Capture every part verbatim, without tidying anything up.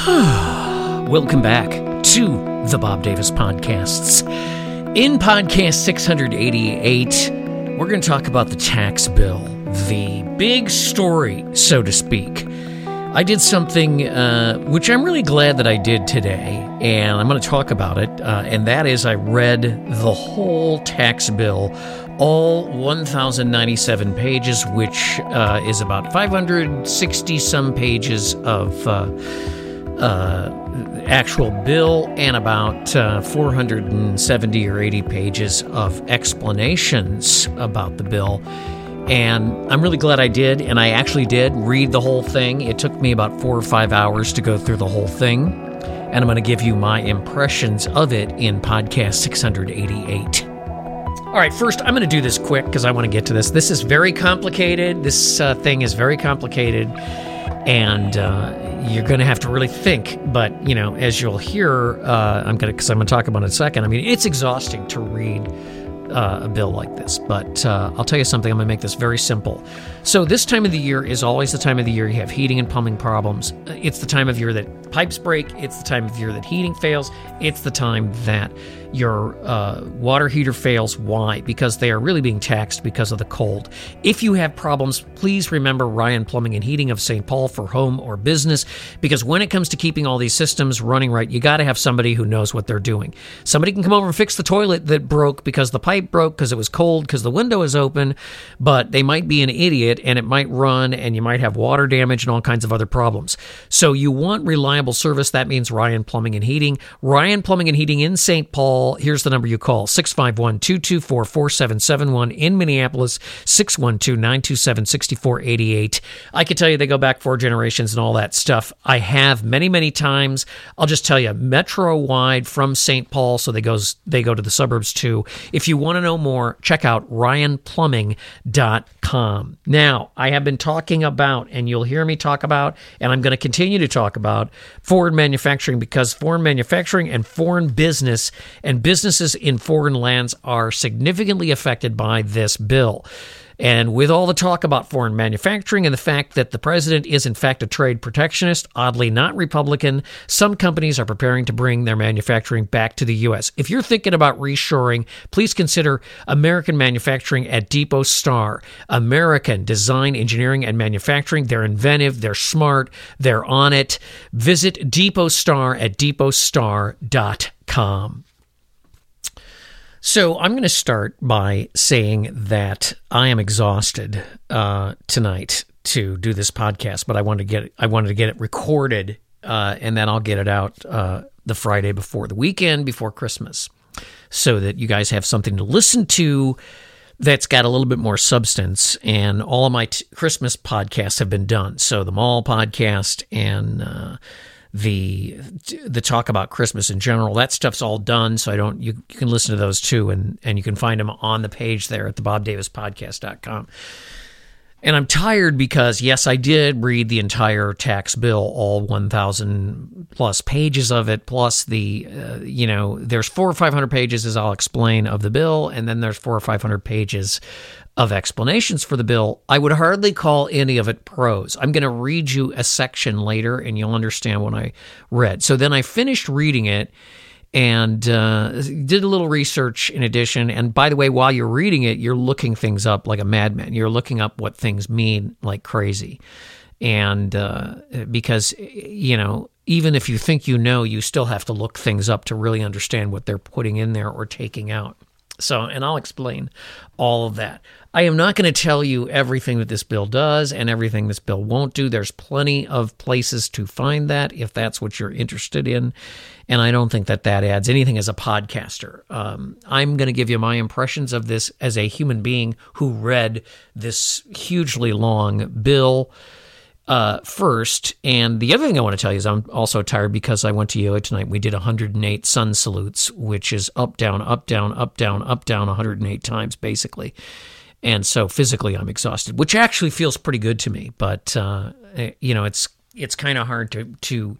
Welcome back to the Bob Davis Podcasts. In podcast six eighty-eight, we're going to talk about the tax bill, the big story, so to speak. I did something uh, which I'm really glad that I did today, and I'm going to talk about it, uh, and that is I read the whole tax bill, all one thousand ninety-seven pages, which uh, is about five hundred sixty some pages of uh, uh, actual bill and about uh, four hundred seventy or eighty pages of explanations about the bill. And I'm really glad I did, and I actually did read the whole thing. It took me about four or five hours to go through the whole thing, and I'm going to give you my impressions of it in podcast six eighty-eight. All right, first, I'm going to do this quick because I want to get to this. This is very complicated. This uh, thing is very complicated, and uh, you're going to have to really think. But, you know, as you'll hear, uh, I'm going to, because I'm going to talk about it in a second. I mean, it's exhausting to read Uh, a bill like this, but uh, I'll tell you something, I'm going to make this very simple. So this time of the year is always the time of the year you have heating and plumbing problems. It's the time of year that pipes break. It's the time of year that heating fails. It's the time that your uh, water heater fails. Why? Because they are really being taxed because of the cold. If you have problems, please remember Ryan Plumbing and Heating of Saint Paul for home or business, because when it comes to keeping all these systems running right, you got to have somebody who knows what they're doing. Somebody can come over and fix the toilet that broke because the pipe broke, because it was cold, because the window is open, but they might be an idiot and it might run and you might have water damage and all kinds of other problems. So you want reliable service. That means Ryan Plumbing and Heating. Ryan Plumbing and Heating in Saint Paul. Here's the number you call, six five one, two two four, four seven seven one. In Minneapolis, six one two, nine two seven, six four eight eight. I could tell you they go back four generations and all that stuff. I have many, many times. I'll just tell you, metro-wide from Saint Paul, so they, goes, they go to the suburbs too. If you want to know more, check out ryan plumbing dot com. Now, I have been talking about, and you'll hear me talk about, and I'm going to continue to talk about, foreign manufacturing, because foreign manufacturing and foreign business and businesses in foreign lands are significantly affected by this bill. And with all the talk about foreign manufacturing and the fact that the president is in fact a trade protectionist, oddly not Republican, some companies are preparing to bring their manufacturing back to the U S. If you're thinking about reshoring, please consider American manufacturing at Depot Star. American design, engineering, and manufacturing. They're inventive, they're smart, they're on it. Visit Depot Star at depot star dot com. So I'm going to start by saying that I am exhausted uh, tonight to do this podcast, but I wanted to get it, I wanted to get it recorded, uh, and then I'll get it out uh, the Friday before the weekend, before Christmas, so that you guys have something to listen to that's got a little bit more substance. And all of my t- Christmas podcasts have been done. So the Mall podcast and uh, the the talk about Christmas in general, that stuff's all done, so I don't you, you can listen to those too, and, and you can find them on the page there at the bob davis podcast dot com. And I'm tired because, yes, I did read the entire tax bill, all one thousand plus pages of it, plus the, uh, you know, there's four or five hundred pages, as I'll explain, of the bill, and then there's four or five hundred pages of explanations for the bill. I would hardly call any of it prose. I'm going to read you a section later, and you'll understand what I read. So then I finished reading it and uh, did a little research in addition. And by the way, while you're reading it, you're looking things up like a madman. You're looking up what things mean like crazy. And uh, because, you know, even if you think you know, you still have to look things up to really understand what they're putting in there or taking out. So, and I'll explain all of that. I am not going to tell you everything that this bill does and everything this bill won't do. There's plenty of places to find that if that's what you're interested in. And I don't think that that adds anything as a podcaster. Um, I'm going to give you my impressions of this as a human being who read this hugely long bill uh, first. And the other thing I want to tell you is I'm also tired because I went to yoga tonight. We did one hundred eight sun salutes, which is up, down, up, down, up, down, up, down one hundred eight times, basically. And so physically I'm exhausted, which actually feels pretty good to me. But, uh, you know, it's it's kind of hard to to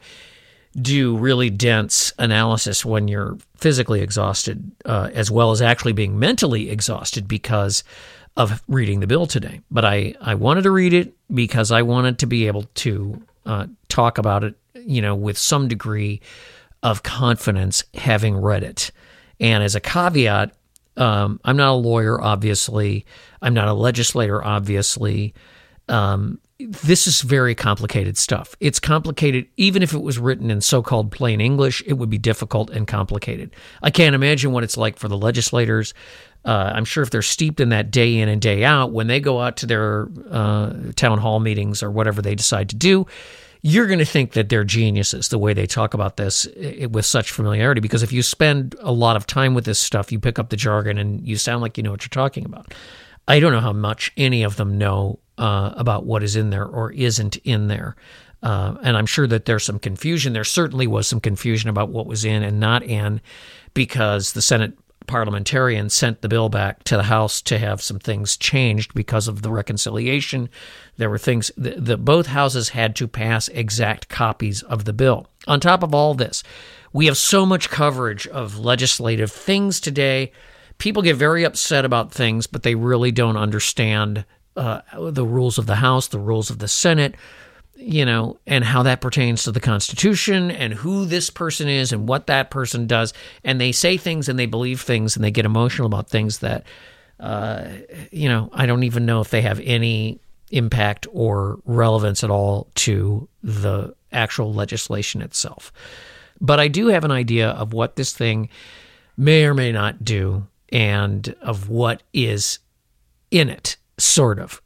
do really dense analysis when you're physically exhausted, uh, as well as actually being mentally exhausted because of reading the bill today. But I, I wanted to read it because I wanted to be able to uh, talk about it you know, with some degree of confidence having read it. And as a caveat, um, I'm not a lawyer, obviously. I'm not a legislator, obviously. Um, this is very complicated stuff. It's complicated. Even if it was written in so-called plain English, it would be difficult and complicated. I can't imagine what it's like for the legislators. Uh, I'm sure if they're steeped in that day in and day out, when they go out to their uh, town hall meetings or whatever they decide to do, you're going to think that they're geniuses the way they talk about this with such familiarity. Because if you spend a lot of time with this stuff, you pick up the jargon and you sound like you know what you're talking about. I don't know how much any of them know uh, about what is in there or isn't in there. Uh, and I'm sure that there's some confusion. There certainly was some confusion about what was in and not in, because the Senate parliamentarians sent the bill back to the House to have some things changed because of the reconciliation. There were things that the, both houses had to pass exact copies of the bill. On top of all this, we have so much coverage of legislative things today. People get very upset about things, but they really don't understand uh, the rules of the House, the rules of the Senate, you know, and how that pertains to the Constitution and who this person is and what that person does. And they say things and they believe things and they get emotional about things that, uh, you know, I don't even know if they have any impact or relevance at all to the actual legislation itself. But I do have an idea of what this thing may or may not do and of what is in it, sort of.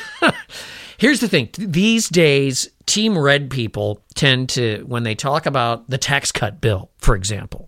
Here's the thing. These days, Team Red people tend to, when they talk about the tax cut bill, for example,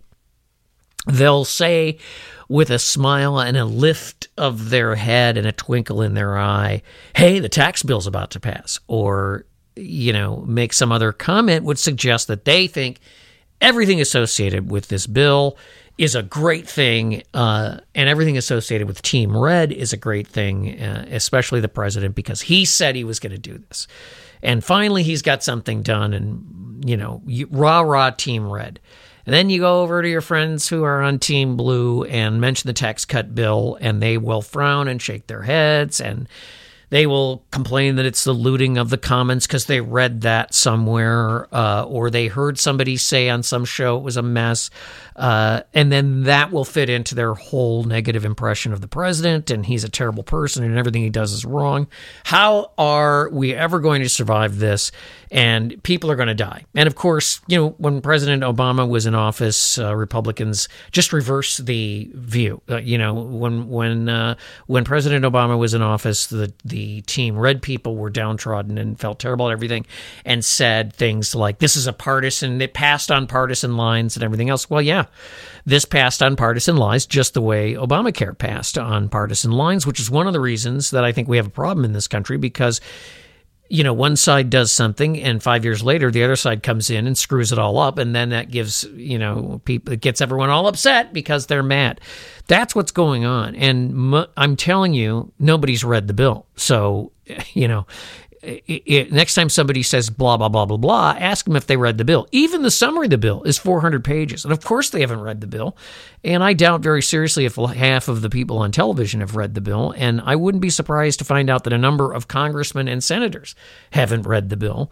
they'll say with a smile and a lift of their head and a twinkle in their eye, hey, the tax bill's about to pass. Or, you know, make some other comment would suggest that they think everything associated with this bill is a great thing, uh, and everything associated with Team Red is a great thing, uh, especially the president, because he said he was going to do this. And finally, he's got something done, and, you know, you, rah, rah, Team Red. And then you go over to your friends who are on Team Blue and mention the tax cut bill, and they will frown and shake their heads, and they will complain that it's the looting of the commons because they read that somewhere, uh, or they heard somebody say on some show it was a mess. Uh, and then that will fit into their whole negative impression of the president, and he's a terrible person and everything he does is wrong. How are we ever going to survive this? And people are going to die. And of course, you know, when President Obama was in office, uh, Republicans just reversed the view. Uh, you know, when when uh, when President Obama was in office, the the Team Red people were downtrodden and felt terrible at everything, and said things like, "This is a partisan. It passed on partisan lines and everything else." Well, yeah, this passed on partisan lines, just the way Obamacare passed on partisan lines, which is one of the reasons that I think we have a problem in this country, because, you know, one side does something and five years later, the other side comes in and screws it all up. And then that gives, you know, people, it gets everyone all upset because they're mad. That's what's going on. And m- I'm telling you, nobody's read the bill. So, you know, it, it, next time somebody says blah, blah, blah, blah, blah, ask them if they read the bill. Even the summary of the bill is four hundred pages. And of course they haven't read the bill. And I doubt very seriously if half of the people on television have read the bill. And I wouldn't be surprised to find out that a number of congressmen and senators haven't read the bill.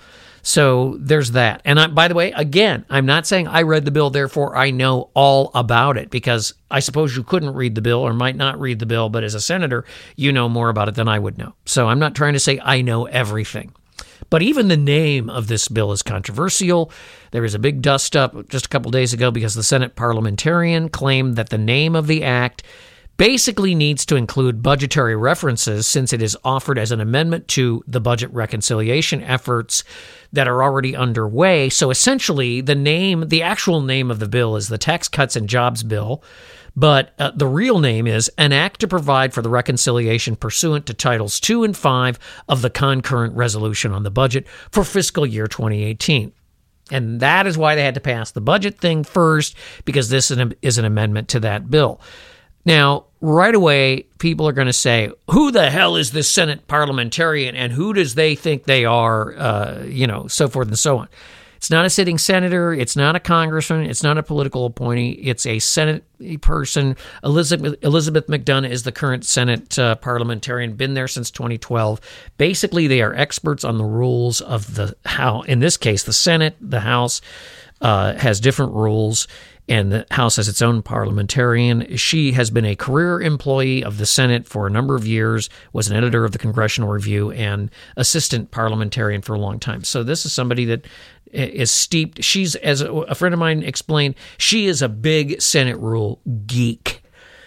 So there's that. And I, by the way, again, I'm not saying I read the bill, therefore I know all about it, because I suppose you couldn't read the bill or might not read the bill, but as a senator, you know more about it than I would know. So I'm not trying to say I know everything. But even the name of this bill is controversial. There was a big dust-up just a couple days ago because the Senate parliamentarian claimed that the name of the act basically needs to include budgetary references, since it is offered as an amendment to the budget reconciliation efforts that are already underway. So essentially, the name, the actual name of the bill is the Tax Cuts and Jobs Bill, but uh, the real name is An Act to Provide for the Reconciliation Pursuant to Titles two and five of the Concurrent Resolution on the Budget for Fiscal Year twenty eighteen. And that is why they had to pass the budget thing first, because this is an amendment to that bill. Now, right away, people are going to say, who the hell is this Senate parliamentarian and who does they think they are, uh, you know, so forth and so on. It's not a sitting senator. It's not a congressman. It's not a political appointee. It's a Senate person. Elizabeth Elizabeth McDonough is the current Senate uh, parliamentarian, been there since twenty twelve. Basically, they are experts on the rules of the House. In this case, the Senate, the House uh, has different rules, and the House has its own parliamentarian. She has been a career employee of the Senate for a number of years, was an editor of the Congressional Review, and assistant parliamentarian for a long time. So this is somebody that is steeped. She's, as a friend of mine explained, she is a big Senate rule geek.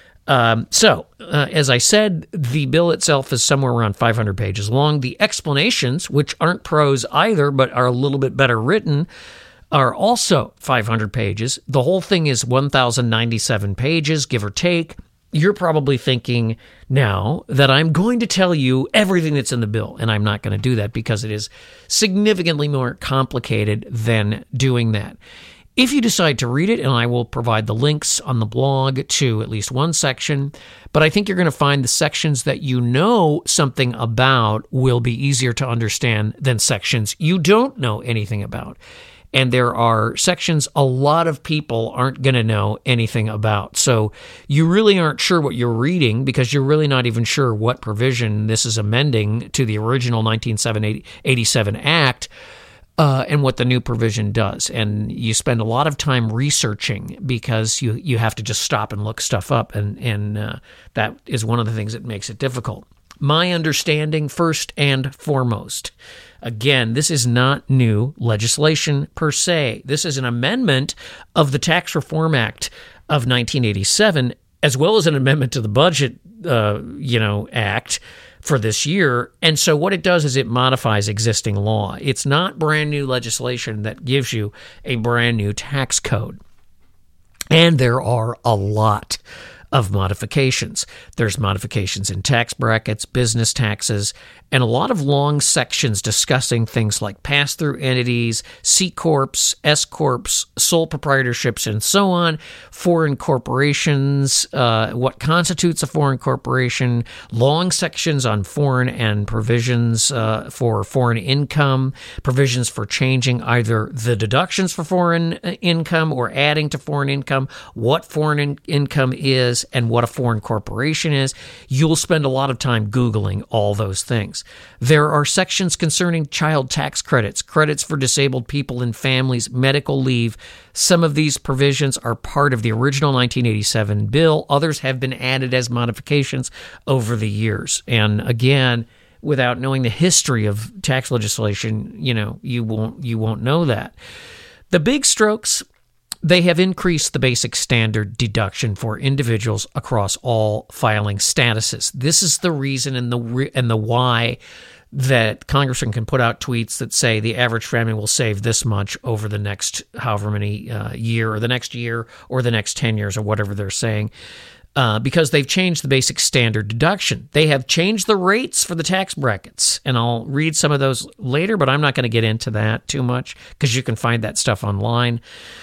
Um, so, uh, as I said, the bill itself is somewhere around five hundred pages long. The explanations, which aren't prose either, but are a little bit better written, are also five hundred pages. The whole thing is one thousand ninety-seven pages, give or take. You're probably thinking now that I'm going to tell you everything that's in the bill, and I'm not going to do that because it is significantly more complicated than doing that. If you decide to read it, and I will provide the links on the blog to at least one section, but I think you're going to find the sections that you know something about will be easier to understand than sections you don't know anything about. And there are sections a lot of people aren't going to know anything about. So you really aren't sure what you're reading because you're really not even sure what provision this is amending to the original nineteen eighty-seven Act uh, and what the new provision does. And you spend a lot of time researching because you, you have to just stop and look stuff up. And, and uh, that is one of the things that makes it difficult. My understanding, first and foremost, again, this is not new legislation per se. This is an amendment of the Tax Reform Act of nineteen eighty-seven, as well as an amendment to the Budget, uh, you know, Act for this year. And so what it does is it modifies existing law. It's not brand new legislation that gives you a brand new tax code. And there are a lot of modifications. There's modifications in tax brackets, business taxes, and a lot of long sections discussing things like pass-through entities, C-corps, S-corps, sole proprietorships, and so on, foreign corporations, uh, what constitutes a foreign corporation, long sections on foreign and provisions uh, for foreign income, provisions for changing either the deductions for foreign income or adding to foreign income, what foreign in- income is, and what a foreign corporation is. You'll spend a lot of time Googling all those things. There are sections concerning child tax credits, credits for disabled people and families, medical leave. Some of these provisions are part of the original nineteen eighty-seven bill. Others have been added as modifications over the years. And again, without knowing the history of tax legislation, you know, you won't you won't know that. The big strokes: they have increased the basic standard deduction for individuals across all filing statuses. This is the reason and the re- and the why that congressmen can put out tweets that say the average family will save this much over the next however many uh, year or the next year or the next ten years or whatever they're saying. Uh, because they've changed the basic standard deduction. They have changed the rates for the tax brackets, and I'll read some of those later, but I'm not going to get into that too much because you can find that stuff online.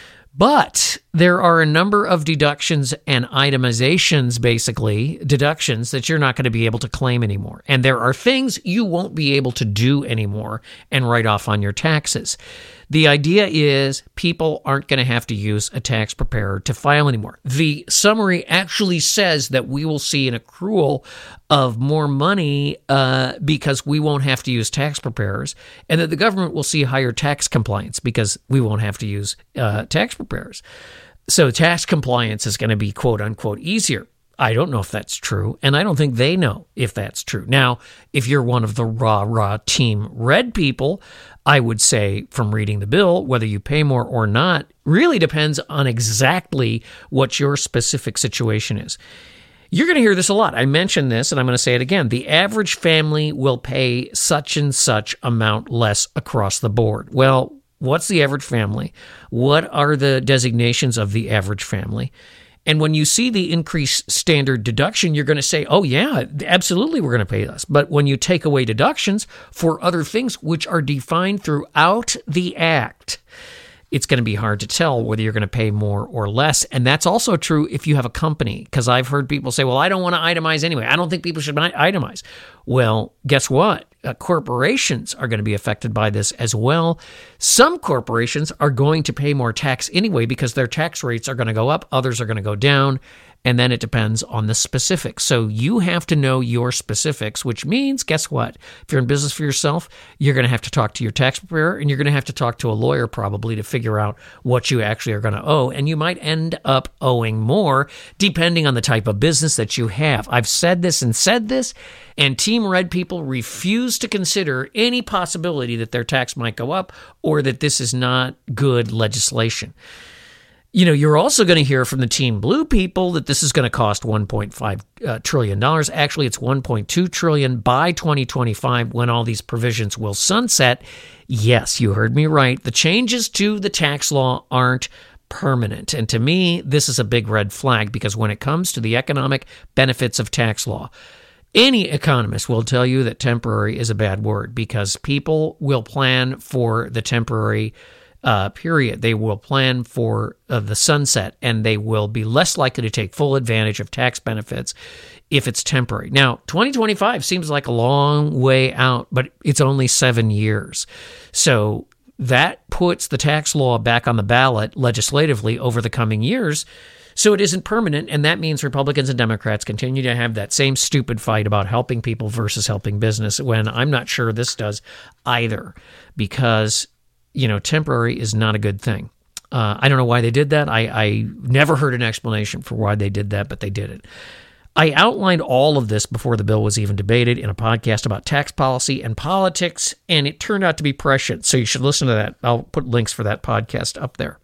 But there are a number of deductions and itemizations, basically, deductions that you're not going to be able to claim anymore. And there are things you won't be able to do anymore and write off on your taxes. The idea is people aren't going to have to use a tax preparer to file anymore. The summary actually says that we will see an accrual of more money uh, because we won't have to use tax preparers, and that the government will see higher tax compliance because we won't have to use uh, tax preparers. So tax compliance is going to be quote unquote easier. I don't know if that's true, and I don't think they know if that's true. Now, if you're one of the rah, rah Team Red people, I would say from reading the bill, whether you pay more or not really depends on exactly what your specific situation is. You're going to hear this a lot. I mentioned this, and I'm going to say it again. The average family will pay such and such amount less across the board. Well, what's the average family? What are the designations of the average family? And when you see the increased standard deduction, you're going to say, oh, yeah, absolutely, we're going to pay less. But when you take away deductions for other things which are defined throughout the Act, it's going to be hard to tell whether you're going to pay more or less. And that's also true if you have a company, because I've heard people say, well, I don't want to itemize anyway. I don't think people should itemize. Well, guess what? uh, corporations are going to be affected by this as well. Some corporations are going to pay more tax anyway because their tax rates are going to go up. Others are going to go down. And then it depends on the specifics. So you have to know your specifics, which means, guess what? If you're in business for yourself, you're going to have to talk to your tax preparer, and you're going to have to talk to a lawyer probably to figure out what you actually are going to owe. And you might end up owing more depending on the type of business that you have. I've said this and said this, and Team Red people refuse to consider any possibility that their tax might go up or that this is not good legislation. You know, you're also going to hear from the Team Blue people that this is going to cost one point five uh, trillion dollars. Actually, it's one point two trillion dollars by twenty twenty-five when all these provisions will sunset. Yes, you heard me right. The changes to the tax law aren't permanent. And to me, this is a big red flag because when it comes to the economic benefits of tax law, any economist will tell you that temporary is a bad word because people will plan for the temporary Uh, period. They will plan for uh, the sunset, and they will be less likely to take full advantage of tax benefits if it's temporary. Now, twenty twenty-five seems like a long way out, but it's only seven years. So that puts the tax law back on the ballot legislatively over the coming years. So it isn't permanent, and that means Republicans and Democrats continue to have that same stupid fight about helping people versus helping business, when I'm not sure this does either, because you know, temporary is not a good thing. Uh, I don't know why they did that. I, I never heard an explanation for why they did that, but they did it. I outlined all of this before the bill was even debated in a podcast about tax policy and politics, and it turned out to be prescient. So you should listen to that. I'll put links for that podcast up there.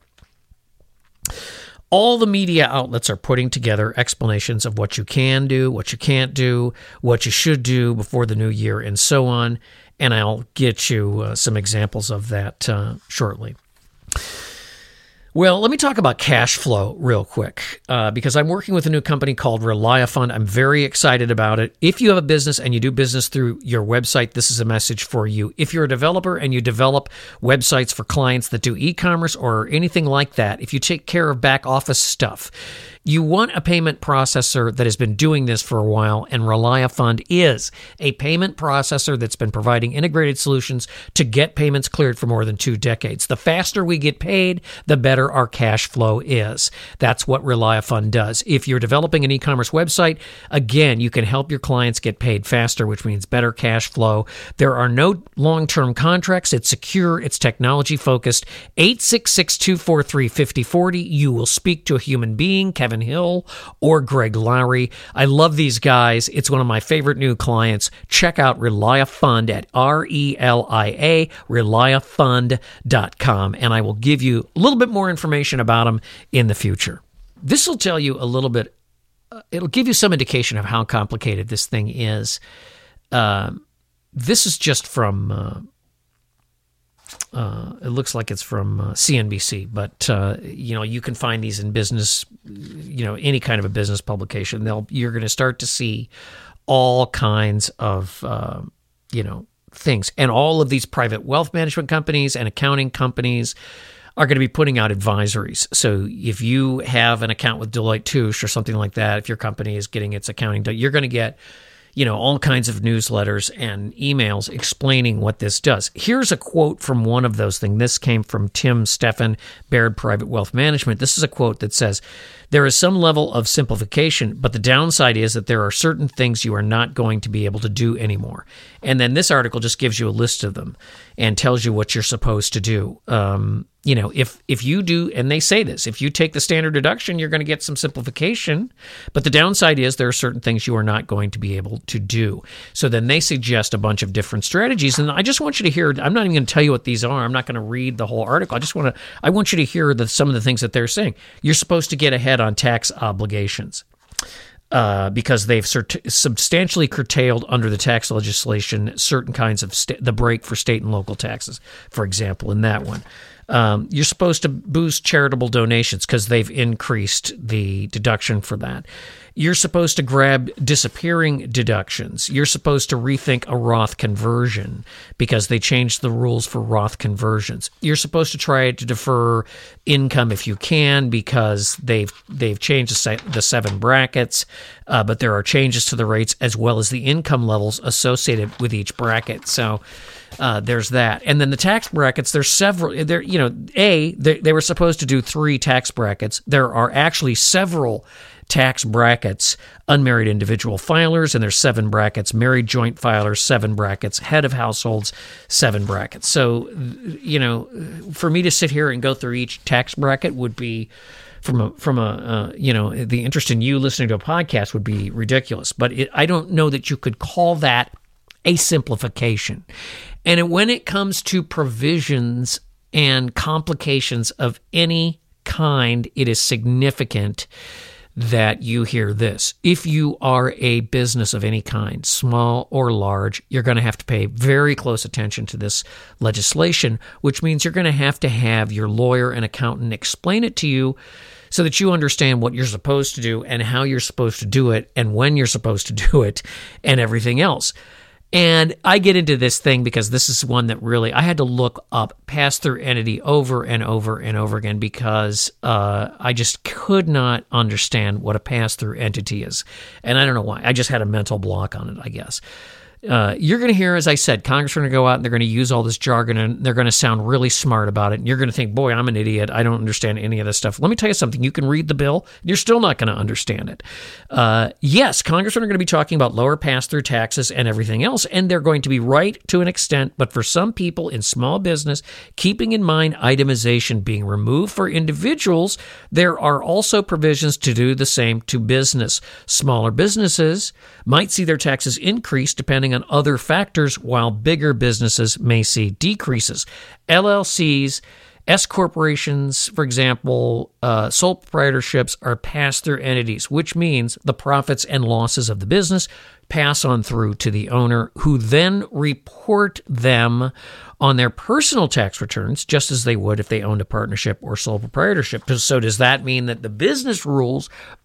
All the media outlets are putting together explanations of what you can do, what you can't do, what you should do before the new year, and so on. And I'll get you uh, some examples of that uh, shortly. Well, let me talk about cash flow real quick, uh, because I'm working with a new company called ReliaFund. I'm very excited about it. If you have a business and you do business through your website, this is a message for you. If you're a developer and you develop websites for clients that do e-commerce or anything like that, if you take care of back office stuff, you want a payment processor that has been doing this for a while, and ReliaFund is a payment processor that's been providing integrated solutions to get payments cleared for more than two decades. The faster we get paid, the better our cash flow is. That's what ReliaFund does. If you're developing an e-commerce website, again, you can help your clients get paid faster, which means better cash flow. There are no long-term contracts. It's secure. It's technology-focused. eight six six, two four three, five zero four zero. You will speak to a human being, Kevin Hill or Greg Lowry. I love these guys. It's one of my favorite new clients. Check out ReliaFund at R E L I A, reliafund dot com, and I will give you a little bit more information about them in the future. This will tell you a little bit, uh, it'll give you some indication of how complicated this thing is. Uh, this is just from... Uh, Uh, it looks like it's from uh, C N B C, but uh, you know, you can find these in business, you know, any kind of a business publication. They'll you're going to start to see all kinds of uh, you know things, and all of these private wealth management companies and accounting companies are going to be putting out advisories. So if you have an account with Deloitte Touche or something like that, if your company is getting its accounting done, you're going to get you know, all kinds of newsletters and emails explaining what this does. Here's a quote from one of those things. This came from Tim Steffen, Baird Private Wealth Management. This is a quote that says, "There is some level of simplification, but the downside is that there are certain things you are not going to be able to do anymore." And then this article just gives you a list of them and tells you what you're supposed to do. Um, you know, if if you do, and they say this, if you take the standard deduction, you're going to get some simplification, but the downside is there are certain things you are not going to be able to do. So then they suggest a bunch of different strategies, and I just want you to hear, I'm not even going to tell you what these are. I'm not going to read the whole article. I just want to, I want you to hear the, some of the things that they're saying. You're supposed to get ahead on tax obligations. Uh, because they've cert- substantially curtailed under the tax legislation certain kinds of sta- the break for state and local taxes, for example, in that one. Um, you're supposed to boost charitable donations because they've increased the deduction for that. You're supposed to grab disappearing deductions. You're supposed to rethink a Roth conversion because they changed the rules for Roth conversions. You're supposed to try to defer income if you can because they've they've changed the, se- the seven brackets, uh, but there are changes to the rates as well as the income levels associated with each bracket. So uh, there's that. And then the tax brackets, there's several. There, you know, A, they, they were supposed to do three tax brackets. There are actually several tax brackets, unmarried individual filers, and there's seven brackets, married joint filers, seven brackets, head of households, seven brackets. So, you know, for me to sit here and go through each tax bracket would be, from a, from a uh, you know, the interest in you listening to a podcast would be ridiculous. But it, I don't know that you could call that a simplification. And it, when it comes to provisions and complications of any kind, it is significant that you hear this. If you are a business of any kind, small or large, you're going to have to pay very close attention to this legislation, which means you're going to have to have your lawyer and accountant explain it to you so that you understand what you're supposed to do and how you're supposed to do it and when you're supposed to do it and everything else. And I get into this thing because this is one that really, I had to look up pass-through entity over and over and over again because uh, I just could not understand what a pass-through entity is. And I don't know why. I just had a mental block on it, I guess. Uh, you're going to hear, as I said, Congress are going to go out and they're going to use all this jargon and they're going to sound really smart about it. And you're going to think, boy, I'm an idiot. I don't understand any of this stuff. Let me tell you something. You can read the bill. And you're still not going to understand it. Uh, yes, Congressmen are going to be talking about lower pass-through taxes and everything else. And they're going to be right to an extent. But for some people in small business, keeping in mind itemization being removed for individuals, there are also provisions to do the same to business. Smaller businesses might see their taxes increase depending on other factors, while bigger businesses may see decreases. L L Cs, S corporations, for example, uh, sole proprietorships are pass-through entities, which means the profits and losses of the business pass on through to the owner, who then report them on their personal tax returns, just as they would if they owned a partnership or sole proprietorship. So does that mean that the business rules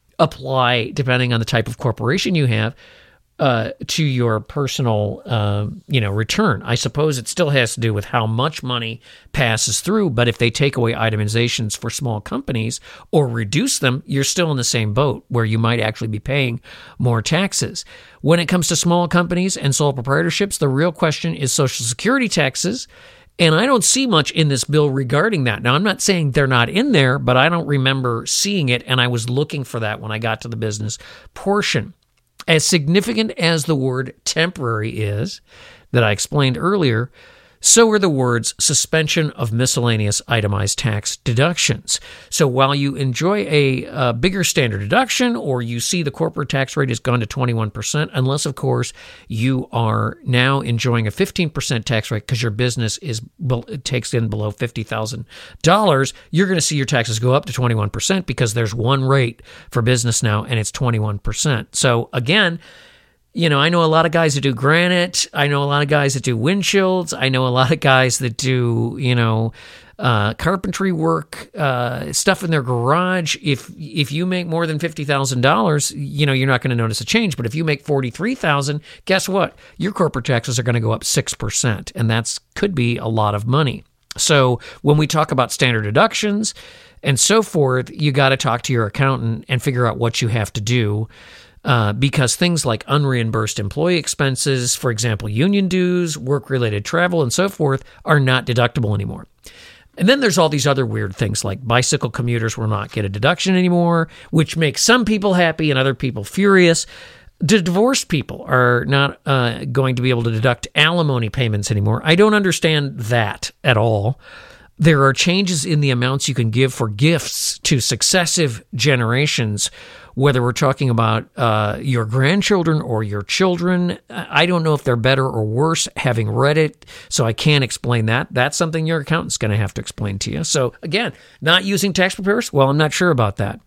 apply, depending on the type of corporation you have, Uh, to your personal, uh, you know, return? I suppose it still has to do with how much money passes through, but if they take away itemizations for small companies or reduce them, you're still in the same boat where you might actually be paying more taxes. When it comes to small companies and sole proprietorships, the real question is Social Security taxes, and I don't see much in this bill regarding that. Now, I'm not saying they're not in there, but I don't remember seeing it, and I was looking for that when I got to the business portion. As significant as the word temporary is, that I explained earlier, so are the words suspension of miscellaneous itemized tax deductions. So while you enjoy a, a bigger standard deduction, or you see the corporate tax rate has gone to twenty-one percent, unless, of course, you are now enjoying a fifteen percent tax rate because your business is it takes in below fifty thousand dollars, you're going to see your taxes go up to twenty-one percent because there's one rate for business now, and it's twenty-one percent. So again, you know, I know a lot of guys that do granite. I know a lot of guys that do windshields. I know a lot of guys that do, you know, uh, carpentry work, uh, stuff in their garage. If if you make more than fifty thousand dollars, you know, you're not going to notice a change. But if you make forty-three thousand dollars, guess what? Your corporate taxes are going to go up six percent, and that's could be a lot of money. So when we talk about standard deductions and so forth, you got to talk to your accountant and figure out what you have to do. Uh, because things like unreimbursed employee expenses, for example, union dues, work-related travel, and so forth, are not deductible anymore. And then there's all these other weird things like bicycle commuters will not get a deduction anymore, which makes some people happy and other people furious. The divorced people are not uh, going to be able to deduct alimony payments anymore. I don't understand that at all. There are changes in the amounts you can give for gifts to successive generations, whether we're talking about uh, your grandchildren or your children. I don't know if they're better or worse, having read it, so I can't explain that. That's something your accountant's going to have to explain to you. So again, not using tax preparers? Well, I'm not sure about that.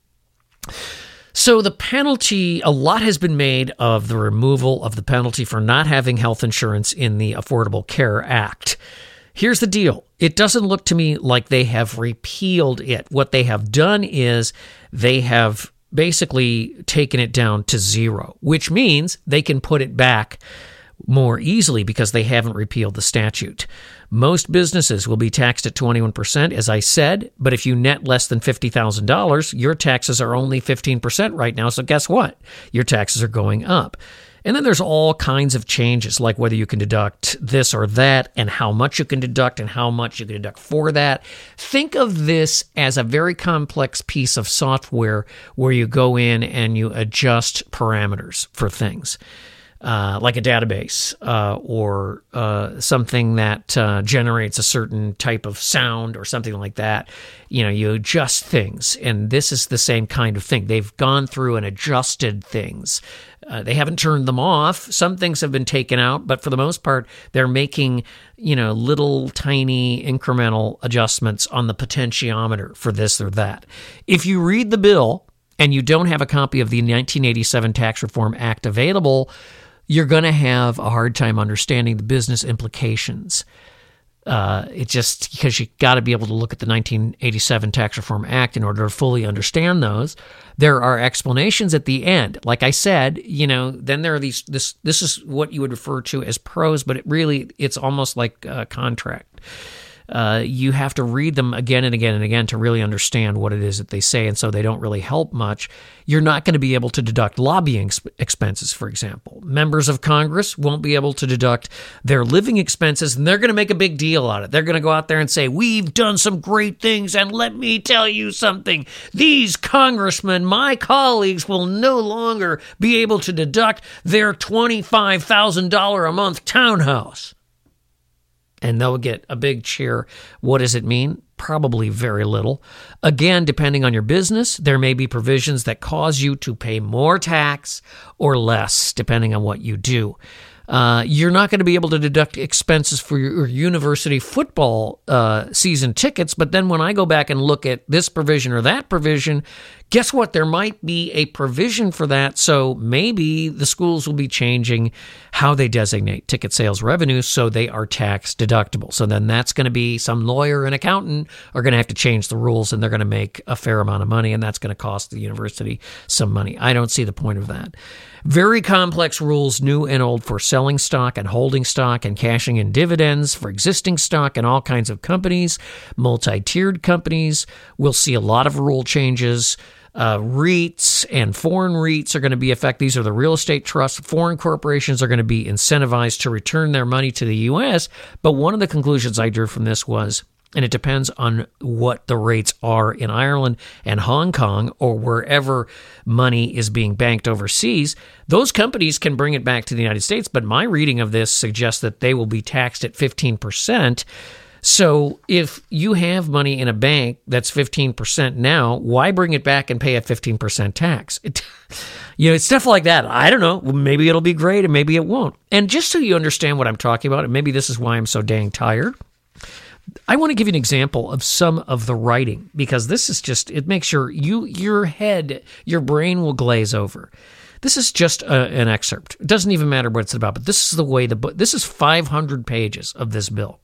So the penalty, a lot has been made of the removal of the penalty for not having health insurance in the Affordable Care Act. Here's the deal. it doesn't look to me like they have repealed it. What they have done is they have basically taken it down to zero, which means they can put it back more easily because they haven't repealed the statute. Most businesses will be taxed at twenty-one percent, as I said, but if you net less than fifty thousand dollars, your taxes are only fifteen percent right now, so guess what? Your taxes are going up. And then there's all kinds of changes, like whether you can deduct this or that and how much you can deduct and how much you can deduct for that. Think of this as a very complex piece of software where you go in and you adjust parameters for things. Uh, like a database uh, or uh, something that uh, generates a certain type of sound or something like that. You know, you adjust things, and this is the same kind of thing. They've gone through and adjusted things. Uh, they haven't turned them off. Some things have been taken out, but for the most part, they're making, you know, little tiny incremental adjustments on the potentiometer for this or that. If you read the bill and you don't have a copy of the nineteen eighty-seven Tax Reform Act available, you're going to have a hard time understanding the business implications. Uh, it just because you got to be able to look at the nineteen eighty-seven Tax Reform Act in order to fully understand those. There are explanations at the end. Like I said, you know, then there are these. This this is what you would refer to as prose, but it really it's almost like a contract. Uh, you have to read them again and again and again to really understand what it is that they say, and so they don't really help much. You're not going to be able to deduct lobbying expenses, for example. Members of Congress won't be able to deduct their living expenses, and they're going to make a big deal out of it. They're going to go out there and say, we've done some great things, and let me tell you something. These congressmen, my colleagues, will no longer be able to deduct their twenty-five thousand dollars a month townhouse. And they'll get a big cheer. What does it mean? Probably very little. Again, depending on your business, there may be provisions that cause you to pay more tax or less, depending on what you do. Uh, you're not going to be able to deduct expenses for your university football uh, season tickets, but then when I go back and look at this provision or that provision, guess what? There might be a provision for that, so maybe the schools will be changing how they designate ticket sales revenue so they are tax deductible. So then that's going to be some lawyer and accountant are going to have to change the rules, and they're going to make a fair amount of money, and that's going to cost the university some money. I don't see the point of that. Very complex rules, new and old, for selling stock and holding stock and cashing in dividends for existing stock and all kinds of companies. Multi-tiered companies will see a lot of rule changes. Uh, REITs and foreign REITs are going to be affected. These are the real estate trusts. Foreign corporations are going to be incentivized to return their money to the U S. But one of the conclusions I drew from this was, and it depends on what the rates are in Ireland and Hong Kong or wherever money is being banked overseas, those companies can bring it back to the United States. But my reading of this suggests that they will be taxed at fifteen percent. So if you have money in a bank that's fifteen percent now, why bring it back and pay a fifteen percent tax? It, you know, it's stuff like that. I don't know. Maybe it'll be great and maybe it won't. And just so you understand what I'm talking about, and maybe this is why I'm so dang tired, I want to give you an example of some of the writing, because this is just, it makes your, you, your head, your brain will glaze over. This is just a, an excerpt. It doesn't even matter what it's about, but this is the way the book, this is five hundred pages of this bill.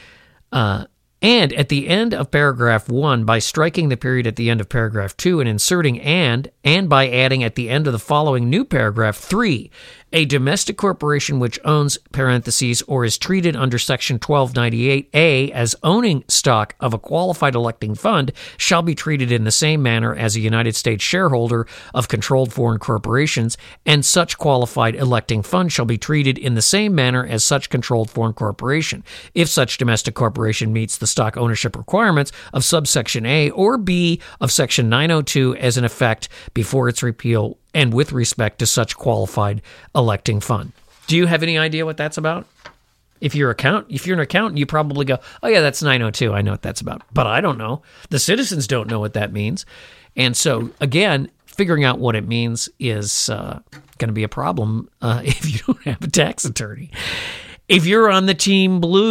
Uh, and at the end of paragraph one, by striking the period at the end of paragraph two and inserting and, and by adding at the end of the following new paragraph three, a domestic corporation which owns, parentheses, or is treated under section twelve ninety-eight A as owning stock of a qualified electing fund shall be treated in the same manner as a United States shareholder of controlled foreign corporations, and such qualified electing fund shall be treated in the same manner as such controlled foreign corporation, if such domestic corporation meets the stock ownership requirements of subsection A or B of section nine oh two as in effect before its repeal and with respect to such qualified electing fund. Do you have any idea what that's about? If you're account, if you're an accountant, you probably go, oh yeah, that's nine oh two. I know what that's about. But I don't know. The citizens don't know what that means. And so, again, figuring out what it means is uh, going to be a problem uh, if you don't have a tax attorney. If you're on the team blue,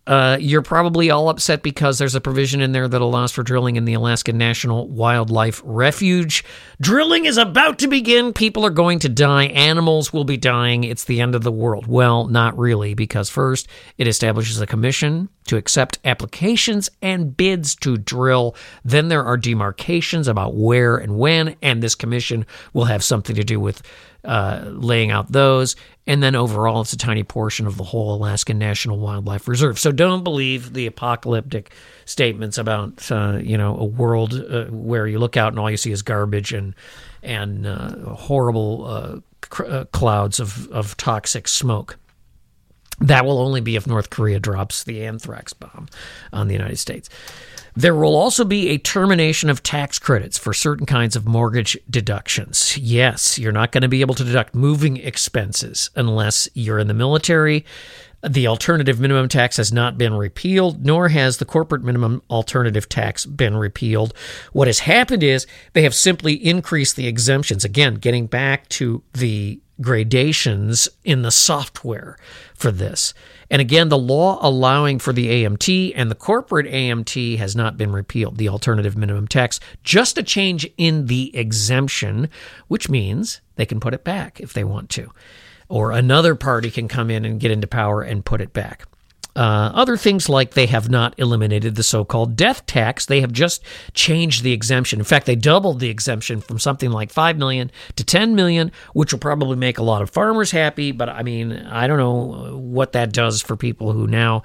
Uh, you're probably all upset because there's a provision in there that allows for drilling in the Alaska National Wildlife Refuge. Drilling is about to begin. People are going to die. Animals will be dying. It's the end of the world. Well, not really, because first, it establishes a commission to accept applications and bids to drill. Then there are demarcations about where and when, and this commission will have something to do with uh, laying out those. And then overall, it's a tiny portion of the whole Alaska National Wildlife Reserve. So don't believe the apocalyptic statements about, uh, you know, a world uh, where you look out and all you see is garbage and and uh, horrible uh, cr- uh, clouds of, of toxic smoke. That will only be if North Korea drops the anthrax bomb on the United States. There will also be a termination of tax credits for certain kinds of mortgage deductions. Yes, you're not going to be able to deduct moving expenses unless you're in the military. The alternative minimum tax has not been repealed, nor has the corporate minimum alternative tax been repealed. What has happened is they have simply increased the exemptions. Again, getting back to the gradations in the software for this. And again, the law allowing for the A M T and the corporate A M T has not been repealed, the alternative minimum tax, just a change in the exemption, which means they can put it back if they want to. Or another party can come in and get into power and put it back. Uh, other things like they have not eliminated the so-called death tax. They have just changed the exemption. In fact, they doubled the exemption from something like five million dollars to ten million dollars, which will probably make a lot of farmers happy. But, I mean, I don't know what that does for people who now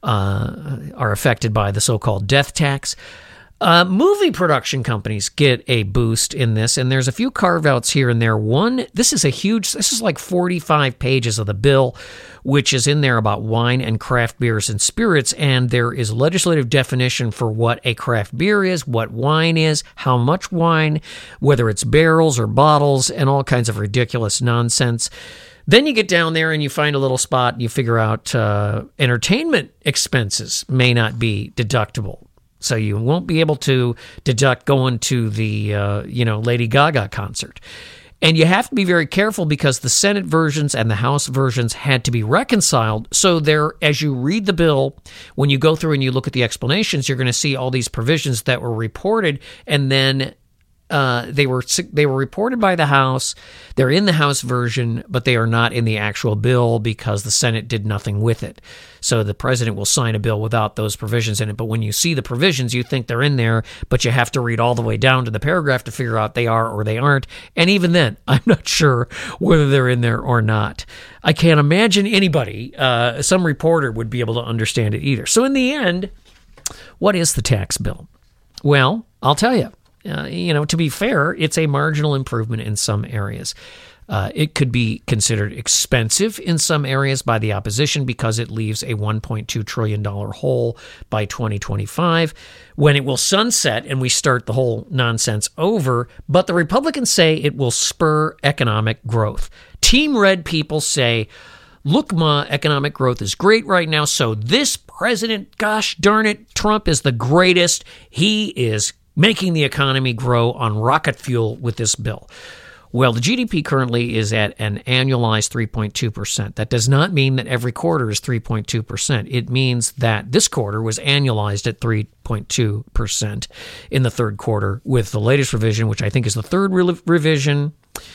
uh, are affected by the so-called death tax. Uh, movie production companies get a boost in this, and there's a few carve-outs here and there. One, this is a huge, this is like forty-five pages of the bill, which is in there about wine and craft beers and spirits, and there is legislative definition for what a craft beer is, what wine is, how much wine, whether it's barrels or bottles, and all kinds of ridiculous nonsense. Then you get down there and you find a little spot and you figure out uh, entertainment expenses may not be deductible. So you won't be able to deduct going to the, uh, you know, Lady Gaga concert. And you have to be very careful because the Senate versions and the House versions had to be reconciled. So there, as you read the bill, when you go through and you look at the explanations, you're going to see all these provisions that were reported, and then Uh, they were they were reported by the House. They're in the House version, but they are not in the actual bill because the Senate did nothing with it. So the president will sign a bill without those provisions in it. But when you see the provisions, you think they're in there, but you have to read all the way down to the paragraph to figure out they are or they aren't. And even then, I'm not sure whether they're in there or not. I can't imagine anybody, uh, some reporter would be able to understand it either. So in the end, what is the tax bill? Well, I'll tell you. Uh, you know, to be fair, it's a marginal improvement in some areas. Uh, it could be considered expensive in some areas by the opposition because it leaves a one point two trillion dollars hole by twenty twenty-five when it will sunset and we start the whole nonsense over. But the Republicans say it will spur economic growth. Team Red people say, look, Ma, economic growth is great right now. So this president, gosh darn it, Trump is the greatest. He is making the economy grow on rocket fuel with this bill. Well, the G D P currently is at an annualized three point two percent. That does not mean that every quarter is three point two percent. It means that this quarter was annualized at three point two percent in the third quarter with the latest revision, which I think is the third re- revision.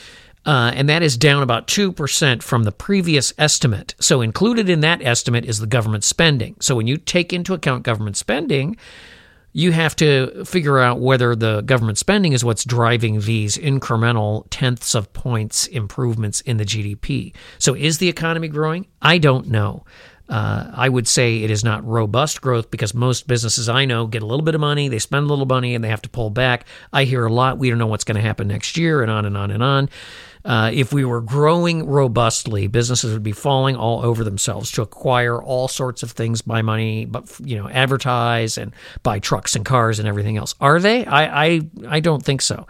Uh, and that is down about two percent from the previous estimate. So included in that estimate is the government spending. So when you take into account government spending, you have to figure out whether the government spending is what's driving these incremental tenths of points improvements in the G D P. So is the economy growing? I don't know. Uh, I would say it is not robust growth because most businesses I know get a little bit of money, they spend a little money, and they have to pull back. I hear a lot, we don't know what's going to happen next year, and on and on and on. Uh, if we were growing robustly, businesses would be falling all over themselves to acquire all sorts of things, buy money, but you know, advertise and buy trucks and cars and everything else. Are they? I, I, I don't think so.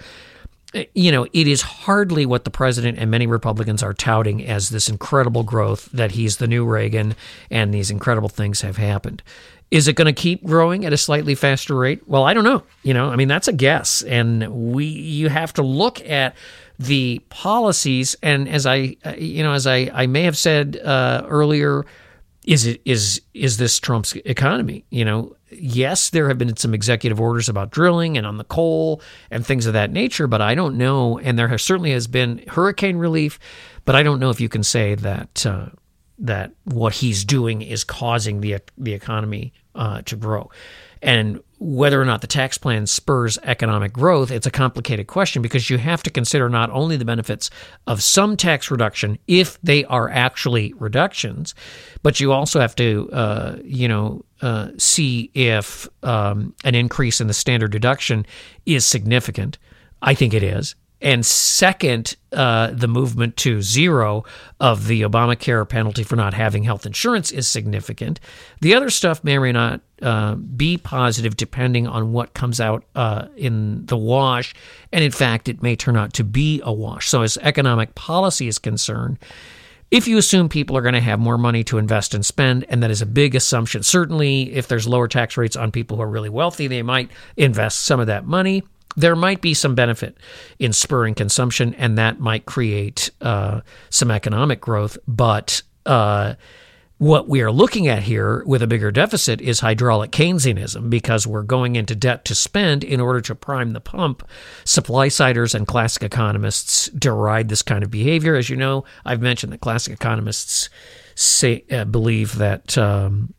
You know, it is hardly what the president and many Republicans are touting as this incredible growth, that he's the new Reagan and these incredible things have happened. Is it going to keep growing at a slightly faster rate? Well, I don't know. You know, I mean, that's a guess. And we, you have to look at the policies. And as I, you know, as I, I may have said uh, earlier, is it is is this Trump's economy? You know, yes, there have been some executive orders about drilling and on the coal and things of that nature, but I don't know. And there has, certainly has been hurricane relief, but I don't know if you can say that uh, that what he's doing is causing the the economy uh, to grow. And whether or not the tax plan spurs economic growth, it's a complicated question because you have to consider not only the benefits of some tax reduction, if they are actually reductions, but you also have to, uh, you know, uh, see if um, an increase in the standard deduction is significant. I think it is. And second, uh, the movement to zero of the Obamacare penalty for not having health insurance is significant. The other stuff may or may not uh, be positive depending on what comes out uh, in the wash. And in fact, it may turn out to be a wash. So as economic policy is concerned, if you assume people are going to have more money to invest and spend, and that is a big assumption, certainly if there's lower tax rates on people who are really wealthy, they might invest some of that money. There might be some benefit in spurring consumption, and that might create uh, some economic growth. But uh, what we are looking at here with a bigger deficit is hydraulic Keynesianism, because we're going into debt to spend in order to prime the pump. Supply-siders and classic economists deride this kind of behavior. As you know, I've mentioned that classic economists say uh, believe that um,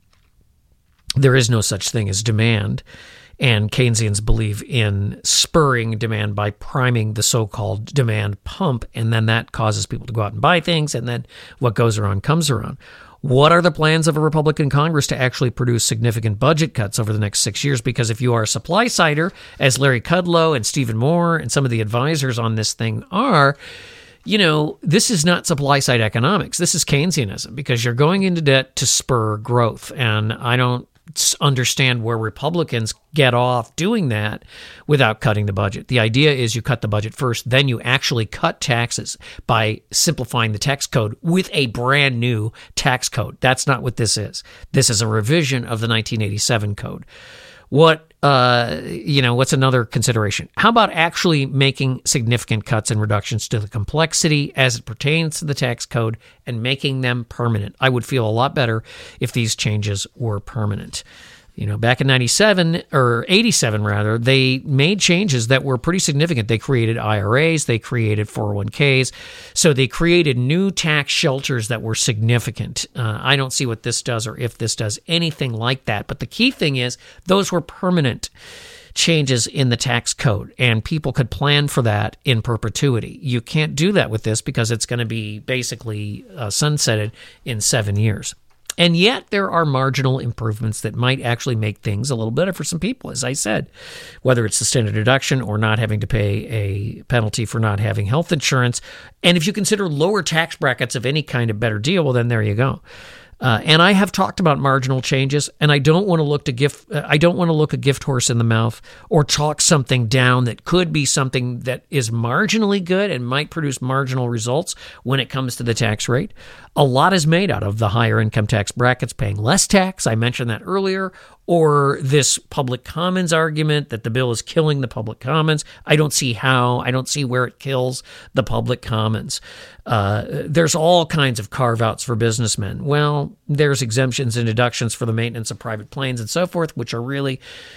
there is no such thing as demand. And Keynesians believe in spurring demand by priming the so-called demand pump, and then that causes people to go out and buy things, and then what goes around comes around. What are the plans of a Republican Congress to actually produce significant budget cuts over the next six years? Because if you are a supply-sider, as Larry Kudlow and Stephen Moore and some of the advisors on this thing are, you know, this is not supply-side economics. This is Keynesianism, because you're going into debt to spur growth, and I don't understand where Republicans get off doing that without cutting the budget. The idea is you cut the budget first, then you actually cut taxes by simplifying the tax code with a brand new tax code. That's not what this is. This is a revision of the nineteen eighty-seven code. What, uh, you know, what's another consideration? How about actually making significant cuts and reductions to the complexity as it pertains to the tax code and making them permanent? I would feel a lot better if these changes were permanent. You know, back in ninety-seven, or eighty-seven rather, they made changes that were pretty significant. They created I R As, they created four oh one k's, so they created new tax shelters that were significant. Uh, I don't see what this does or if this does anything like that, but the key thing is those were permanent changes in the tax code, and people could plan for that in perpetuity. You can't do that with this because it's going to be basically uh, sunsetted in seven years. And yet there are marginal improvements that might actually make things a little better for some people, as I said, whether it's the standard deduction or not having to pay a penalty for not having health insurance. And if you consider lower tax brackets of any kind of better deal, well, then there you go. Uh, and I have talked about marginal changes, and I don't want to look to gift. Uh, I don't want to look a gift horse in the mouth or talk something down that could be something that is marginally good and might produce marginal results when it comes to the tax rate. A lot is made out of the higher income tax brackets paying less tax. I mentioned that earlier. Or this public commons argument that the bill is killing the public commons. I don't see how. I don't see where it kills the public commons. Uh, there's all kinds of carve-outs for businessmen. Well, there's exemptions and deductions for the maintenance of private planes and so forth, which are really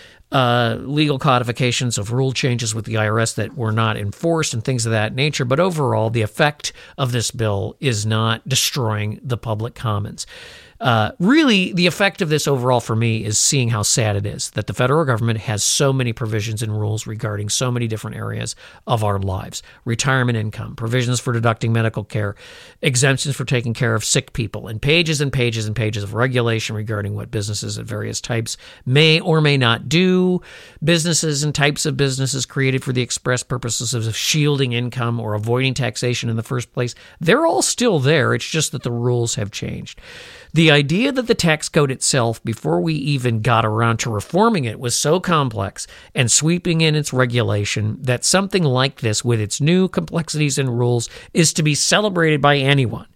uh, legal codifications of rule changes with the I R S that were not enforced and things of that nature. But overall, the effect of this bill is not destroying the public commons. Uh, really, the effect of this overall for me is seeing how sad it is that the federal government has so many provisions and rules regarding so many different areas of our lives. Retirement income, provisions for deducting medical care, exemptions for taking care of sick people, and pages and pages and pages of regulation regarding what businesses of various types may or may not do. Businesses and types of businesses created for the express purposes of shielding income or avoiding taxation in the first place. They're all still there. It's just that the rules have changed. The idea that the tax code itself, before we even got around to reforming it, was so complex and sweeping in its regulation that something like this, with its new complexities and rules, is to be celebrated by anyone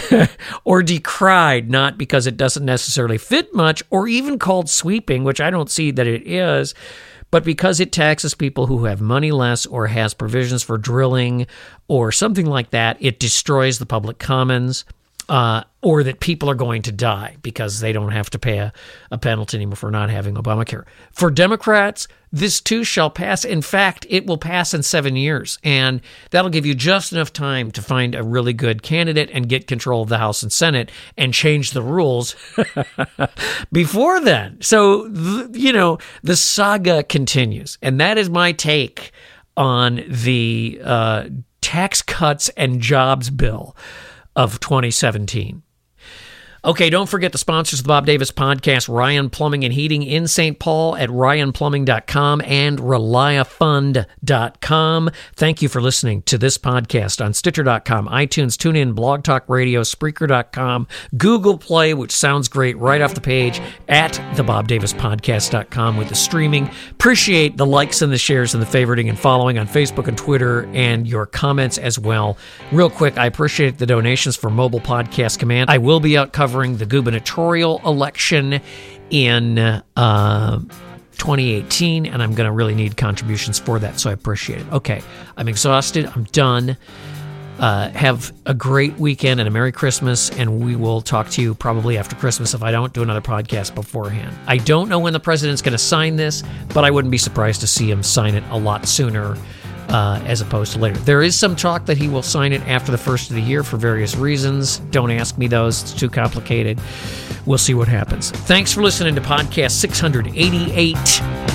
or decried, not because it doesn't necessarily fit much or even called sweeping, which I don't see that it is, but because it taxes people who have money less or has provisions for drilling or something like that. It destroys the public commons. uh, or that people are going to die because they don't have to pay a, a penalty anymore for not having Obamacare. For Democrats, this too shall pass. In fact, it will pass in seven years, and that'll give you just enough time to find a really good candidate and get control of the House and Senate and change the rules before then. So, you know, the saga continues, and that is my take on the uh, tax cuts and jobs bill of twenty seventeen. Okay, don't forget the sponsors of the Bob Davis Podcast, Ryan Plumbing and Heating in Saint Paul at ryan plumbing dot com and reliafund dot com. Thank you for listening to this podcast on Stitcher dot com, iTunes, TuneIn, Blog Talk Radio, Spreaker dot com, Google Play, which sounds great right off the page, at the bob davis podcast dot com with the streaming. Appreciate the likes and the shares and the favoriting and following on Facebook and Twitter and your comments as well. Real quick, I appreciate the donations for Mobile Podcast Command. I will be out covering the gubernatorial election in uh, twenty eighteen, and I'm going to really need contributions for that, so I appreciate it. Okay, I'm exhausted. I'm done. Uh, have a great weekend and a Merry Christmas, and we will talk to you probably after Christmas if I don't do another podcast beforehand. I don't know when the president's going to sign this, but I wouldn't be surprised to see him sign it a lot sooner Uh, as opposed to later. There is some talk that he will sign it after the first of the year for various reasons. Don't ask me those. It's too complicated. We'll see what happens. Thanks for listening to Podcast six eighty-eight.